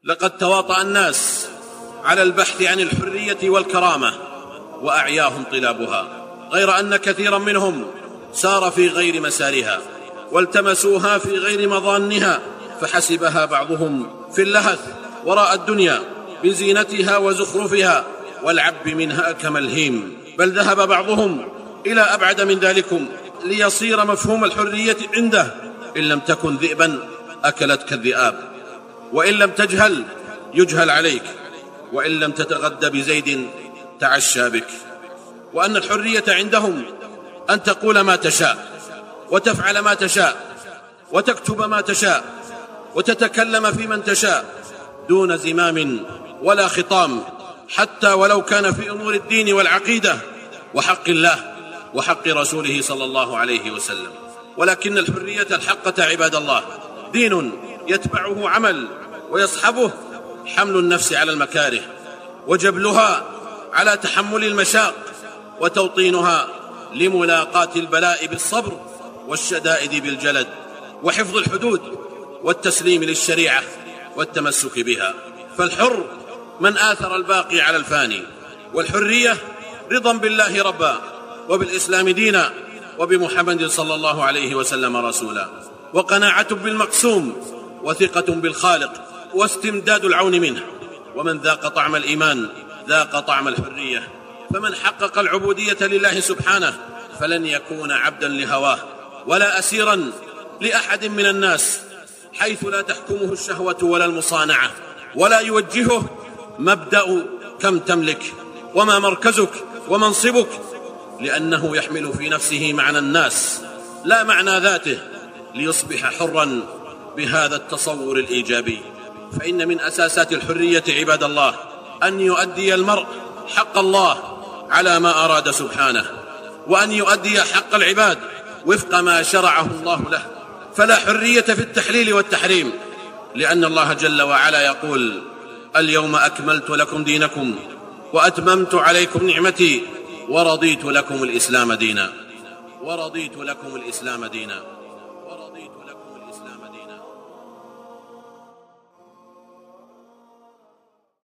لقد تواطأ الناس على البحث عن الحرية والكرامة وأعياهم طلابها، غير أن كثيرا منهم سار في غير مسارها والتمسوها في غير مظانها، فحسبها بعضهم في اللهث وراء الدنيا بزينتها وزخرفها والعب منها كملهيم، بل ذهب بعضهم إلى أبعد من ذلكم ليصير مفهوم الحرية عنده إن لم تكن ذئبا أكلتك الذئاب، وإن لم تجهل يجهل عليك، وإن لم تتغدى بزيد تعشى بك. وأن الحرية عندهم أن تقول ما تشاء وتفعل ما تشاء وتكتب ما تشاء وتتكلم في من تشاء دون زمام ولا خطام، حتى ولو كان في أمور الدين والعقيدة وحق الله وحق رسوله صلى الله عليه وسلم. ولكن الحرية الحقة عباد الله دين يتبعه عمل ويصحبه حمل النفس على المكاره وجبلها على تحمل المشاق وتوطينها لملاقاة البلاء بالصبر والشدائد بالجلد وحفظ الحدود والتسليم للشريعة والتمسك بها. فالحر من آثر الباقي على الفاني، والحرية رضا بالله ربا وبالإسلام دينا وبمحمد صلى الله عليه وسلم رسولا، وقناعة بالمقسوم وثقة بالخالق واستمداد العون منه. ومن ذاق طعم الإيمان ذاق طعم الحرية، فمن حقق العبودية لله سبحانه فلن يكون عبدا لهواه ولا أسيرا لأحد من الناس، حيث لا تحكمه الشهوة ولا المصانعة، ولا يوجهه مبدأ كم تملك وما مركزك ومنصبك، لأنه يحمل في نفسه معنى الناس لا معنى ذاته، ليصبح حرا بهذا التصور الإيجابي. فإن من أساسات الحرية عباد الله أن يؤدي المرء حق الله على ما أراد سبحانه، وأن يؤدي حق العباد وفق ما شرعه الله له. فلا حرية في التحليل والتحريم، لأن الله جل وعلا يقول: اليوم أكملت لكم دينكم وأتممت عليكم نعمتي ورضيت لكم الإسلام دينا.